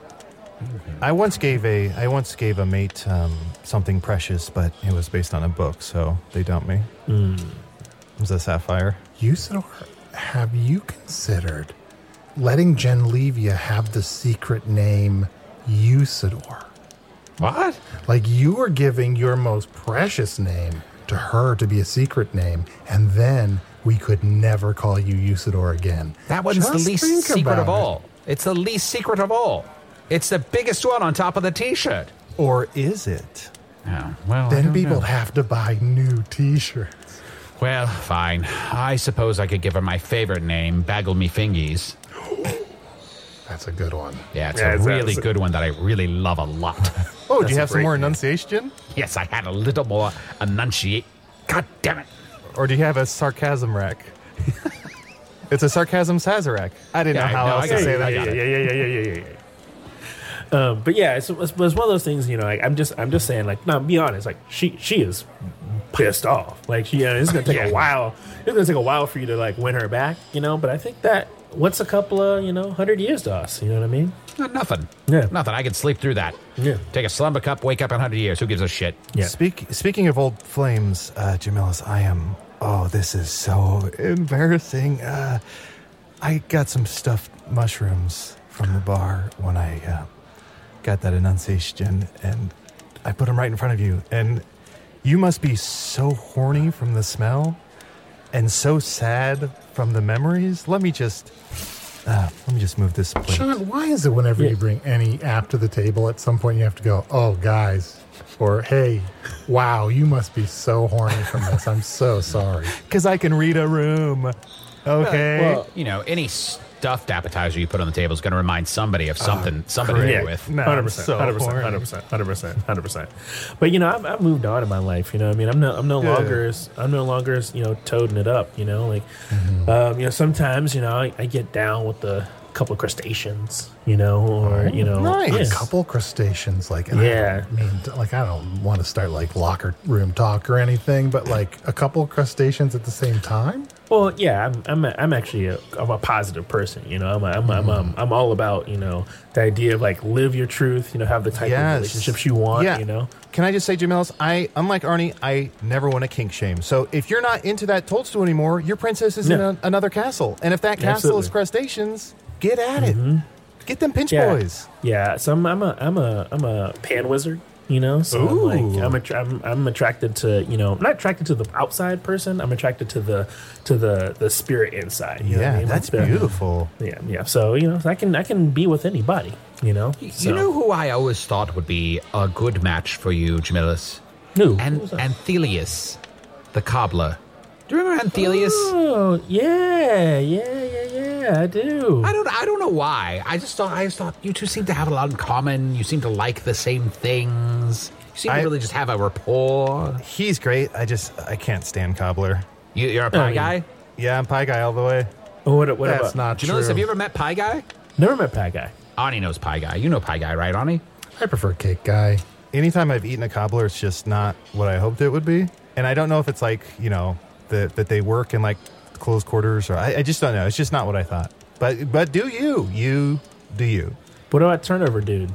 I once gave a I once gave a mate um, something precious, but it was based on a book, so they dumped me. Mm. It was a sapphire. Usador, have you considered letting Genlevia have the secret name Usador? What? Like you were giving your most precious name to her to be a secret name, and then we could never call you Usador again. That one's Just the least think secret about of it. all. It's the least secret of all. It's the biggest one on top of the T-shirt. Or is it? Oh, well, I Then don't people know. have to buy new T-shirts. Well, fine. I suppose I could give her my favorite name, Baggle Me Fingies. That's a good one. Yeah, it's Yeah, a it's- really it's- good one that I really love a lot. Oh, do That's you a have some great more name. enunciation? Yes, I had a little more enunciate. God damn it. Or do you have a sarcasm rack? It's a sarcasm Sazerac. I didn't Yeah, know how no, I else to got say it. that. I yeah, got yeah, yeah, yeah, yeah, yeah, yeah, yeah. Um, but yeah, it's, it's, it's one of those things. You know, like, I'm just, I'm just saying. Like, no, be honest. Like, she, she is pissed off. Like, she, uh, it's gonna take a while. It's gonna take a while for you to like win her back. You know, but I think that what's a couple of you know hundred years to us. You know what I mean? Uh, nothing. Yeah. Nothing. I can sleep through that. Yeah. Take a slumber cup, wake up in one hundred years. Who gives a shit? Yeah. Speak, speaking of old flames, uh, Jamilus, I am. Oh, this is so embarrassing. Uh, I got some stuffed mushrooms from the bar when I uh, got that enunciation, and I put them right in front of you. And you must be so horny from the smell and so sad from the memories. Let me just. Uh, let me just move this plate. Sean, why is it whenever Yeah. you bring any app to the table, at some point you have to go, oh, guys, or hey, wow, you must be so horny from this. I'm so sorry. Because I can read a room. Okay. Well, You know, any stuffed appetizer you put on the table is going to remind somebody of something somebody great. you're with. No, Hundred I'm percent, so hundred percent, horny. hundred percent, hundred percent, hundred percent. But you know, I've, I've moved on in my life. You know, what I mean, I'm no, I'm no Yeah. longer, as- I'm no longer, as, you know, toading it up. You know, like, Mm-hmm. um, you know, sometimes, you know, I, I get down with the couple of crustaceans. You know, or you know, nice. yeah. A couple crustaceans, like, and Yeah. I don't mean, like, I don't want to start like locker room talk or anything, but like a couple crustaceans at the same time. Well, yeah, I'm I'm, a, I'm actually a, I'm a positive person. You know, I'm a, I'm mm. I'm, I'm I'm all about you know the idea of like live your truth. You know, have the type yes. of relationships you want. Yeah. You know. Can I just say, Jamillis, I unlike Arnie, I never want to kink shame. So if you're not into that toadstool anymore, your princess is no. in a, another castle, and if that castle Absolutely. is crustaceans, get at mm-hmm. it. Get them pinch yeah. boys. Yeah. So I'm I'm a I'm a I'm a pan wizard. You know, so I'm like I'm, attra- I'm I'm attracted to you know I'm not attracted to the outside person. I'm attracted to the to the the spirit inside. You know yeah, what I mean? that's the, beautiful. Yeah, yeah. So you know, I can I can be with anybody. You know, so. You know who I always thought would be a good match for you, Jamillis? Who? An- Anthelius, the cobbler. Do you remember Anthelius? Oh, yeah, yeah, yeah, yeah, I do. I don't I don't know why. I just thought I just thought you two seem to have a lot in common. You seem to like the same things. You seem I, to really just have a rapport. He's great. I just I can't stand Cobbler. You, you're a pie oh, guy? Yeah, I'm pie guy all the way. Oh, what, what That's about? not do true. You know this? Have you ever met Pie Guy? Never met Pie Guy. Arnie knows Pie Guy. You know Pie Guy, right, Arnie? I prefer Cake Guy. Anytime I've eaten a cobbler, it's just not what I hoped it would be. And I don't know if it's like, you know, that that they work in like close quarters or I, I just don't know. It's just not what I thought. But but do you? You do you? What about Turnover Dude?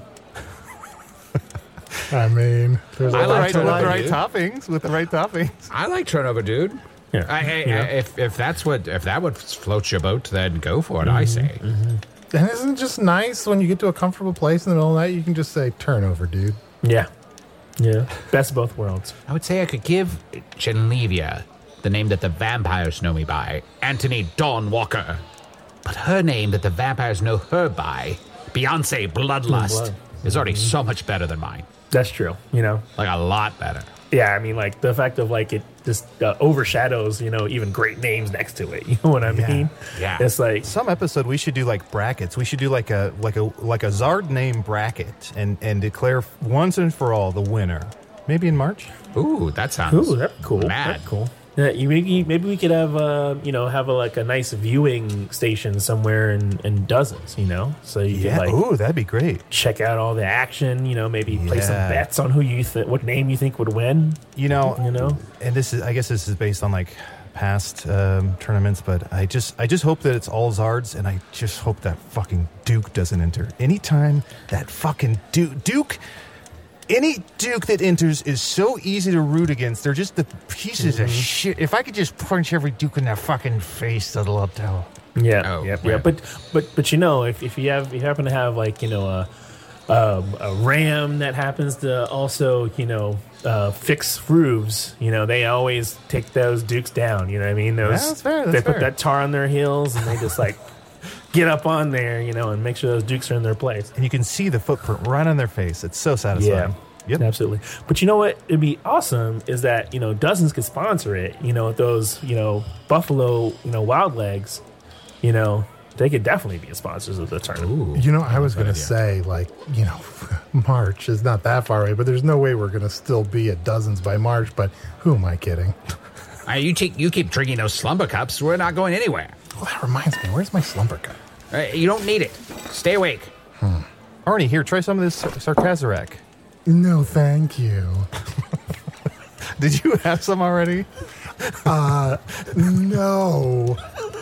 I mean, there's I with, like the right, with the right dude. toppings. With the right toppings. I like Turnover Dude. Yeah. I, I, yeah. I, if if that's what if that would float your boat, then go for it. Mm-hmm. I say. Mm-hmm. And isn't it just nice when you get to a comfortable place in the middle of the night, you can just say turnover, dude. Yeah, yeah. Best of both worlds. I would say I could give Genlevia the name that the vampires know me by, Anthony Dawn Walker. But her name that the vampires know her by, Beyonce Bloodlust, Blood. is already so much better than mine. That's true. You know, Like a lot better. yeah. I mean, like the fact of like it just uh, overshadows, you know, even great names next to it. You know what I Yeah. mean? Yeah. It's like Some episode we should do like brackets. We should do like a like a like a Zard name bracket and and declare once and for all the winner. Maybe in March. Ooh, that sounds ooh, that's cool. mad. That's cool. Yeah, you, maybe maybe we could have uh, you know have a, like a nice viewing station somewhere in, in Dozens, you know, so you Yeah. could like Ooh, that'd be great. check out all the action, you know, maybe play some Yeah. bets on who you think, what name you think would win. You know, You know? and this is I guess this is based on like past um, tournaments, but I just I just hope that it's all Zards, and I just hope that fucking Duke doesn't enter. Anytime that fucking Duke Duke. Any Duke that enters is so easy to root against. They're just the pieces Mm-hmm. of shit. If I could just punch every Duke in their fucking face, that'll up tell. Yeah, Oh, yeah, yeah. yeah. But but but you know, if, if you have if you happen to have like you know a um, a ram that happens to also you know uh, fix roofs, you know they always take those Dukes down. You know what I mean? Those, Yeah, that's fair, that's they put fair. that tar on their heels and they just like get up on there, you know, and make sure those Dukes are in their place. And you can see the footprint right on their face. It's so satisfying. Yep. Absolutely. But you know what? It'd be awesome is that, you know, Dozens could sponsor it, you know, those, you know, Buffalo, you know, Wild Legs, you know, they could definitely be sponsors of the tournament. You know, I was going to say, like, you know, March is not that far away, but there's no way we're going to still be at Dozens by March. But who am I kidding? Uh, you, take, you keep drinking those slumber cups. We're not going anywhere. Well, that reminds me, where's my slumber cup? Uh, you don't need it. Stay awake. Arnie, here, try some of this Sar- Sarkazarak. No, thank you. Did you have some already? No.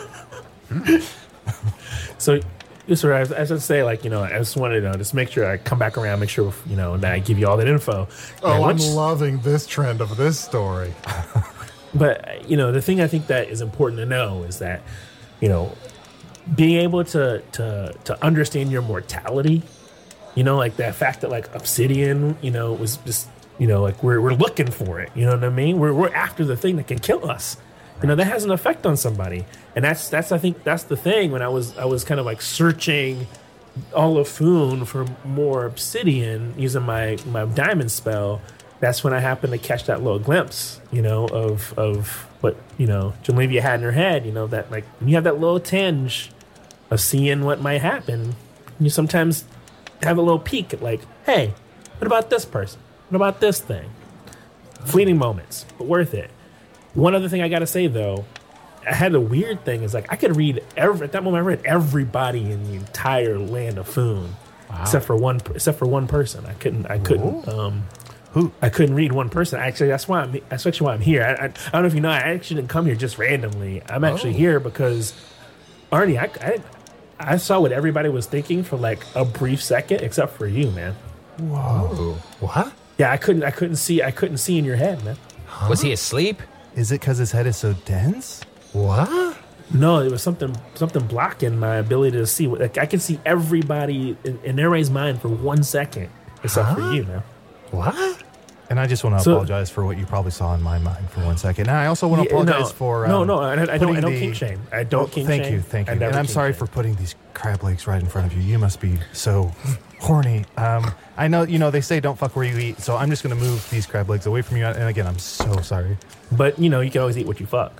So, so as, as I say, like, you know, I just wanted to uh, just make sure I come back around, make sure, you know, that I give you all that info. Oh, And I'm what's- loving this trend of this story. But, you know, the thing I think that is important to know is that, you know, being able to to to understand your mortality, you know, like that fact that like Obsidian, you know, was just, you know, like we're we're looking for it, you know what I mean? We're we're after the thing that can kill us. You know, that has an effect on somebody. And that's that's I think that's the thing when I was I was kind of like searching all of Foon for more Obsidian using my my diamond spell. That's when I happened to catch that little glimpse, you know, of of what, you know, Genlevia had in her head, you know, that like when you have that little tinge of seeing what might happen, you sometimes have a little peek at like, hey, what about this person? What about this thing? Fleeting moments, but worth it. One other thing I gotta say though, I had a weird thing is like I could read every at that moment I read everybody in the entire land of Foon. Except for one except for one person. I couldn't I couldn't um Who? I couldn't read one person. Actually, that's why I'm. That's actually why I'm here. I, I, I don't know if you know. I actually didn't come here just randomly. I'm actually Oh. here because Arnie, I, I I saw what everybody was thinking for like a brief second, except for you, man. Whoa. What? Yeah, I couldn't. I couldn't see. I couldn't see in your head, man. Was he asleep? Is it because his head is so dense? What? No, it was something something blocking my ability to see. Like I can see everybody in, in everybody's mind for one second, except Huh? for you, man. What? And I just want to So- apologize for what you probably saw in my mind for one second. And I also want to Yeah, apologize no, for no, um, no. I, I don't. I putting don't the- kink shame. I don't Oh, kink thank shame. you, thank I you. never And I'm kink sorry shame. for putting these crab legs right in front of you. You must be so horny. Um, I know, you know, they say don't fuck where you eat, so I'm just going to move these crab legs away from you. And again, I'm so sorry. But you know, you can always eat what you fuck.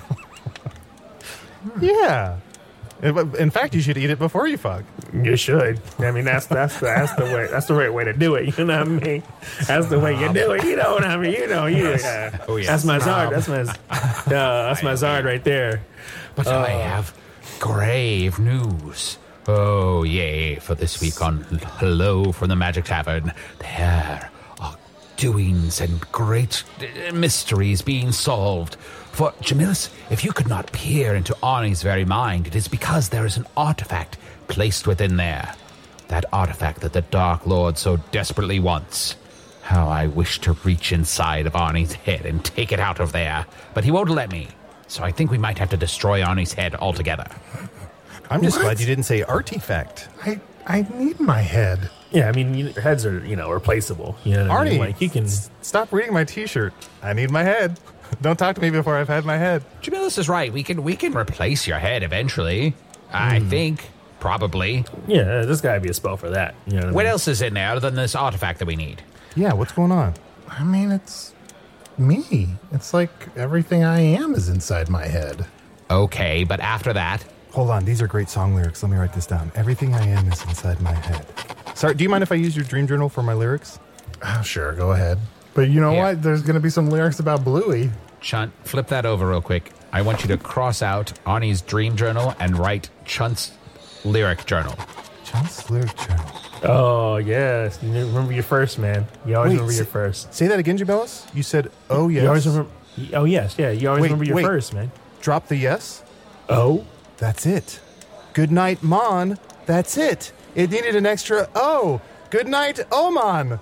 Yeah. In in fact, you should eat it before you fuck. You should. I mean, that's that's the that's the way that's the right way to do it. You know what I mean? That's the way you do it. You know what I mean? You know, you. Uh, Oh, yes. That's my Zard. That's my. Uh, that's my Zard right there. But I have grave news. Oh, yay, for this week on Hello from the Magic Tavern. There are doings and great uh, mysteries being solved. For, Jamilus, if you could not peer into Arnie's very mind, it is because there is an artifact placed within there. That artifact that the Dark Lord so desperately wants. How I wish to reach inside of Arnie's head and take it out of there, but he won't let me. So I think we might have to destroy Arnie's head altogether. I'm just What? glad you didn't say artifact. I I need my head. Yeah, I mean, you, your heads are you know replaceable. You know what I Arnie, mean? Like you can. s- stop reading my T-shirt. I need my head. Don't talk to me before I've had my head. Jamilus is right. We can we can replace your head eventually. I think. Probably. Yeah, there's got to be a spell for that. You know what, I What mean? else is in there other than this artifact that we need? Yeah, what's going on? I mean, it's me. It's like everything I am is inside my head. Okay, but after that, Hold on, these are great song lyrics. Let me write this down. Everything I am is inside my head. Sorry, do you mind if I use your dream journal for my lyrics? Oh, sure, go ahead. But you know Yeah. what? There's going to be some lyrics about Bluey. Chunt, flip that over real quick. I want you to cross out Arnie's dream journal and write Chunt's lyric journal. John's lyric journal. Oh yes, you remember your first, man. You always Wait, remember your say- first. Say that again, Jabellis. You said, oh, yes. You always remember. Oh yes, yeah. You always Wait, remember your wait. first, man. Drop the yes. Oh. That's it. Good night, Mon. That's it. It needed an extra oh. Good night, Oman.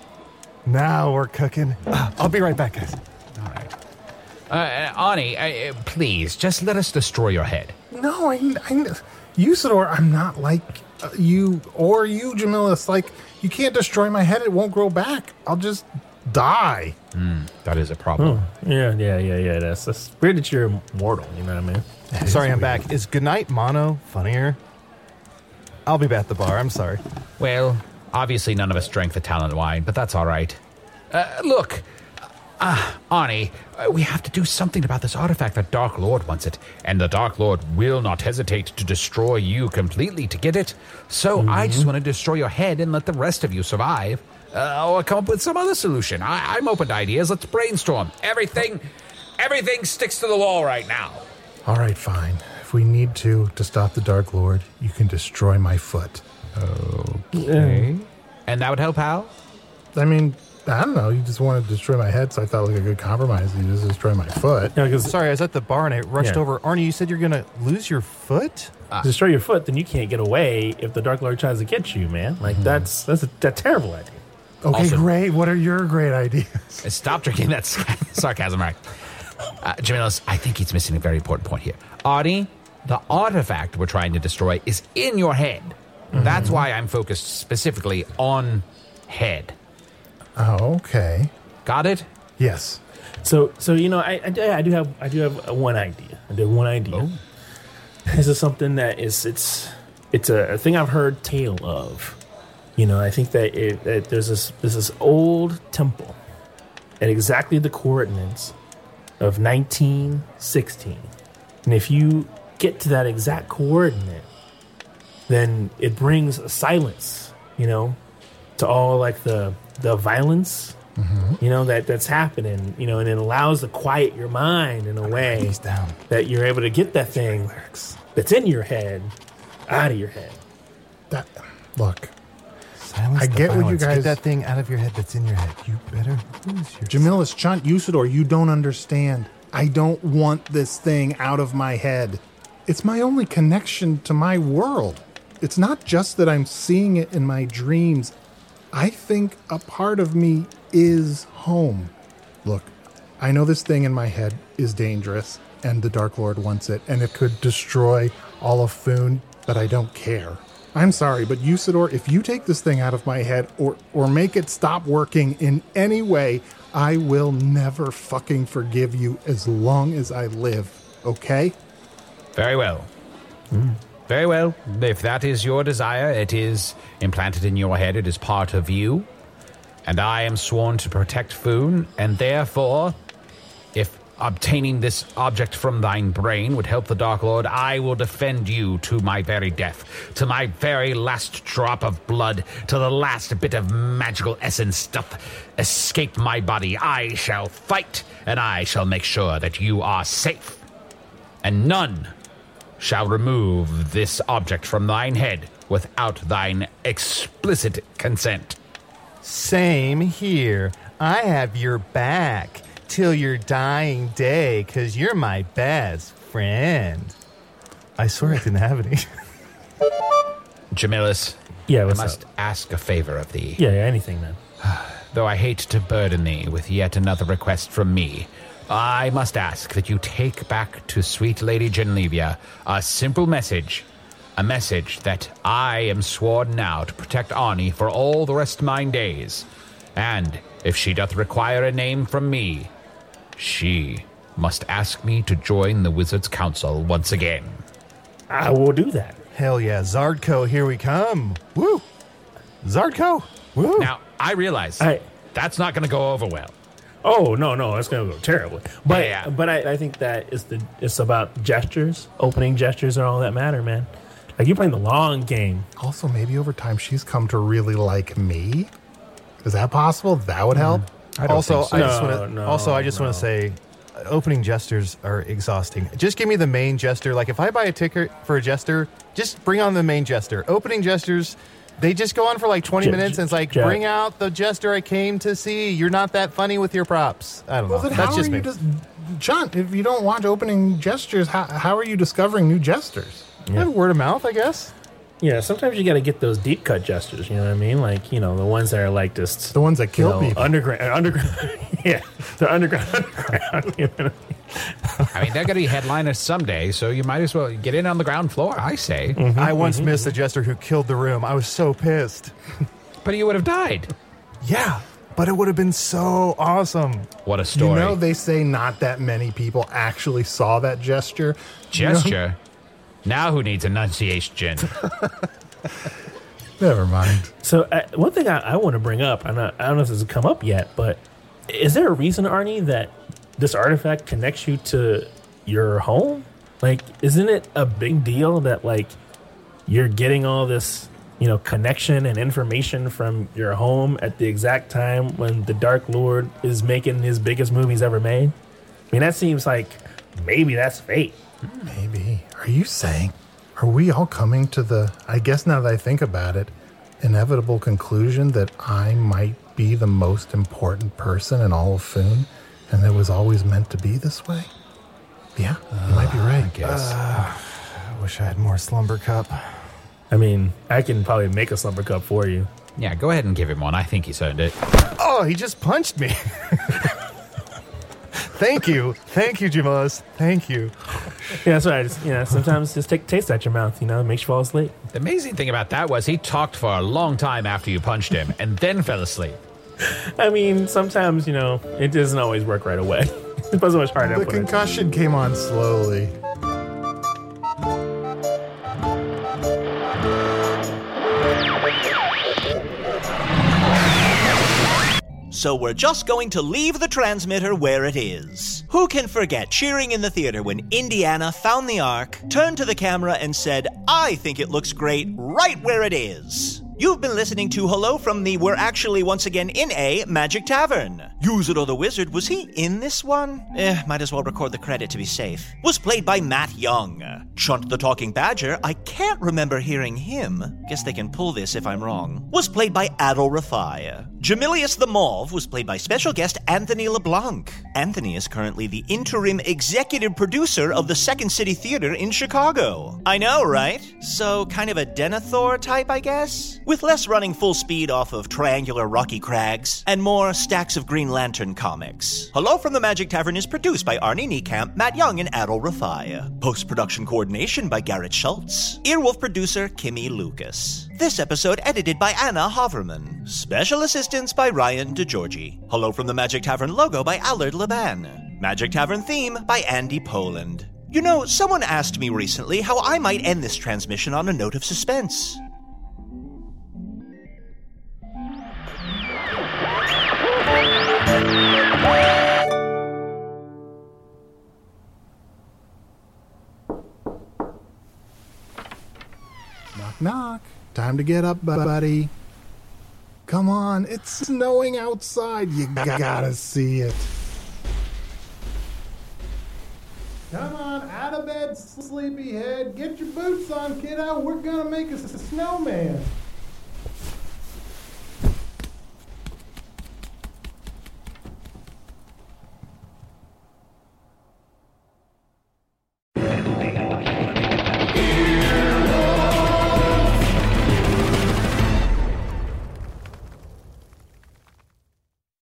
Now we're cooking. I'll be right back, guys. All right. Uh, Arnie, uh, please, just let us destroy your head. No, I, I Usador, I'm not like uh, you or you, Jamilus. Like, you can't destroy my head. It won't grow back. I'll just die. That is a problem. Yeah, yeah, yeah, yeah. That's, that's weird that you're immortal. You know what I mean? Sorry, I'm back. Is good night, Mono funnier? I'll be back at the bar. I'm sorry. Well, obviously none of us drank the talent wine, but that's all right. Uh, look, uh, Arnie, uh, we have to do something about this artifact. The Dark Lord wants it, and the Dark Lord will not hesitate to destroy you completely to get it. So I just want to destroy your head and let the rest of you survive. Uh, or come up with some other solution. I- I'm open to ideas. Let's brainstorm. Everything, everything sticks to the wall right now. All right, fine. If we need to to stop the Dark Lord, you can destroy my foot. Okay. And that would help how? I mean, I don't know. You just want to destroy my head, so I thought like a good compromise. You just destroy my foot. Yeah, because Sorry, I was at the bar and I rushed Yeah. over. Arnie, you said you're going to lose your foot? destroy your foot, then you can't get away if the Dark Lord tries to get you, man. Like that's that's a, a terrible idea. Okay, Also- great. What are your great ideas? Stop drinking that sarcasm, right? Uh, Jamilus, I think he's missing a very important point here. Arnie, the artifact we're trying to destroy is in your head. That's why I'm focused specifically on head. Oh, okay. Got it? Yes. So so you know I, I, I do have I do have one idea. I do have one idea. This is something that is it's it's a, a thing I've heard tale of. You know, I think that, it, that there's this there's this old temple at exactly the coordinates of nineteen sixteen, and if you get to that exact coordinate, then it brings a silence. You know, to all like the the violence. You know that that's happening. You know, and it allows to quiet your mind in a way He's down. that you're able to get that thing that's in your head out of your head. That look. I get what you guys... Get that thing out of your head that's in your head. You better lose your... Jamilus, Chunt, Usador, you don't understand. I don't want this thing out of my head. It's my only connection to my world. It's not just that I'm seeing it in my dreams. I think a part of me is home. Look, I know this thing in my head is dangerous, and the Dark Lord wants it, and it could destroy all of Foon, but I don't care. I'm sorry, but Usador, if you take this thing out of my head or, or make it stop working in any way, I will never fucking forgive you as long as I live, okay? Very well. Mm. Very well. If that is your desire, it is implanted in your head. It is part of you. And I am sworn to protect Foon, and therefore, if obtaining this object from thine brain would help the Dark Lord, I will defend you to my very death, to my very last drop of blood, to the last bit of magical essence doth escape my body. I shall fight, and I shall make sure that you are safe. And none shall remove this object from thine head without thine explicit consent. Same here. I have your back till your dying day, because you're my best friend. I swear I didn't have any. Jamilus, Yeah, I what's must up? ask a favor of thee. Yeah, yeah, anything, man. Though I hate to burden thee with yet another request from me, I must ask that you take back to sweet Lady Genlevia a simple message. A message that I am sworn now to protect Arnie for all the rest of mine days. And if she doth require a name from me, she must ask me to join the Wizard's Council once again. I will do that. Hell yeah, Zardco, here we come. Woo! Zardco, woo! Now, I realize I- that's not going to go over well. Oh no, no, it's gonna go terribly. But Yeah. but I, I think that it's the it's about gestures, opening gestures are all that matter, man. Like you're playing the long game. Also, maybe over time she's come to really like me. Is that possible? That would help. I don't also, think so. I just No, want to. no, also, I just want no. to say, uh, opening gestures are exhausting. Just give me the main gesture. Like if I buy a ticket for a jester, just bring on the main jester. Opening gestures, they just go on for like twenty J- minutes, and it's like, Jack. bring out the jester I came to see. You're not that funny with your props. I don't Well, know. then That's how just are me. you just... John, if you don't watch opening gestures, how, how are you discovering new gestures? Yeah, word of mouth, I guess. Yeah, sometimes you got to get those deep cut gestures. You know what I mean? Like you know the ones that are like just The ones that you kill know, people. underground, underground. Yeah, the underground, underground. You know? I mean, they're going to be headliners someday, so you might as well get in on the ground floor, I say. I once missed a jester who killed the room. I was so pissed. But you would have died. Yeah, but it would have been so awesome. What a You story. know, they say not that many people actually saw that gesture. You know? Gesture. Now who needs enunciation? Never mind. So uh, one thing I, I want to bring up, and I, I don't know if this has come up yet, but is there a reason, Arnie, that this artifact connects you to your home? Like, isn't it a big deal that like you're getting all this, you know, connection and information from your home at the exact time when the Dark Lord is making his biggest move he's ever made? I mean, that seems like maybe that's fate. Maybe. Are you saying, are we all coming to the, I guess now that I think about it, inevitable conclusion that I might be the most important person in all of Foon, and it was always meant to be this way? Yeah, you might be right. I guess. I wish I had more slumber cup. I mean, I can probably make a slumber cup for you. Yeah, go ahead and give him one. I think he's earned it. Oh, he just punched me. Thank you. Thank you, Jamelis. Thank you. Yeah, that's right. Just, you know, sometimes just take a taste out your mouth, you know, it makes you fall asleep. The amazing thing about that was he talked for a long time after you punched him and then fell asleep. I mean, sometimes, you know, it doesn't always work right away. It depends how much heart I The put in. concussion came on slowly. So we're just going to leave the transmitter where it is. Who can forget cheering in the theater when Indiana found the Ark, turned to the camera and said, "I think it looks great right where it is." You've been listening to Hello from the We're Actually Once Again in a Magic Tavern. Usador the Wizard, was he in this one? Eh, might as well record the credit to be safe. Was played by Matt Young. Chunt the Talking Badger, I can't remember hearing him. Guess they can pull this if I'm wrong. Was played by Adol Rafai. Jamilius the Mauve was played by special guest Anthony LeBlanc. Anthony is currently the interim executive producer of the Second City Theater in Chicago. I know, right? So kind of a Denethor type, I guess? With less running full speed off of triangular rocky crags, and more stacks of Green Lantern comics. Hello from the Magic Tavern is produced by Arnie Niekamp, Matt Young, and Adol Rafai. Post-production coordination by Garrett Schultz. Earwolf producer Kimmy Lucas. This episode edited by Anna Hoverman. Special assistance by Ryan DeGiorgi. Hello from the Magic Tavern logo by Allard Laban. Magic Tavern theme by Andy Poland. You know, someone asked me recently how I might end this transmission on a note of suspense. Knock, knock. Time to get up, buddy. Come on, it's snowing outside. You gotta see it. Come on, out of bed, sleepyhead. Get your boots on, kiddo. We're gonna make a snowman.